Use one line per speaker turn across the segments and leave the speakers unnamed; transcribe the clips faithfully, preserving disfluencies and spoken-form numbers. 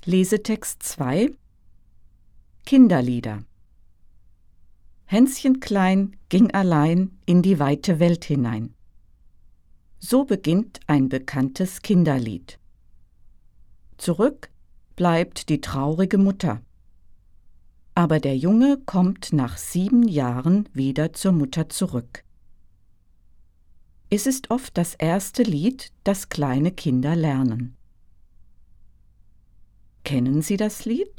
Lesetext zwei Kinderlieder. Hänschen klein ging allein in die weite Welt hinein. So beginnt ein bekanntes Kinderlied. Zurück bleibt die traurige Mutter. Aber der Junge kommt nach sieben Jahren wieder zur Mutter zurück. Es ist oft das erste Lied, das kleine Kinder lernen. Kennen Sie das Lied?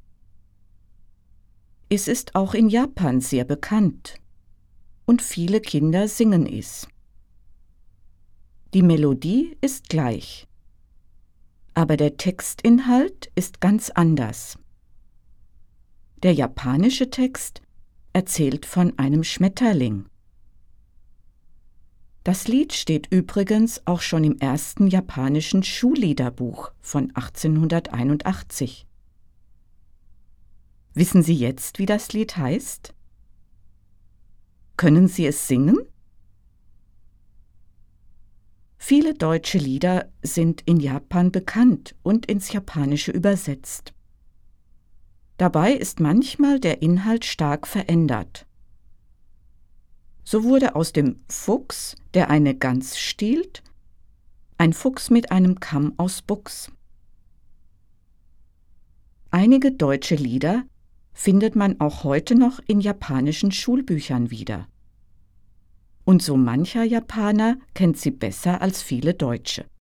Es ist auch in Japan sehr bekannt und viele Kinder singen es. Die Melodie ist gleich, aber der Textinhalt ist ganz anders. Der japanische Text erzählt von einem Schmetterling. Das Lied steht übrigens auch schon im ersten japanischen Schulliederbuch von achtzehnhunderteinundachtzig. Wissen Sie jetzt, wie das Lied heißt? Können Sie es singen? Viele deutsche Lieder sind in Japan bekannt und ins Japanische übersetzt. Dabei ist manchmal der Inhalt stark verändert. So wurde aus dem Fuchs, der eine Gans stiehlt, ein Fuchs mit einem Kamm aus Buchs. Einige deutsche Lieder findet man auch heute noch in japanischen Schulbüchern wieder. Und so mancher Japaner kennt sie besser als viele Deutsche.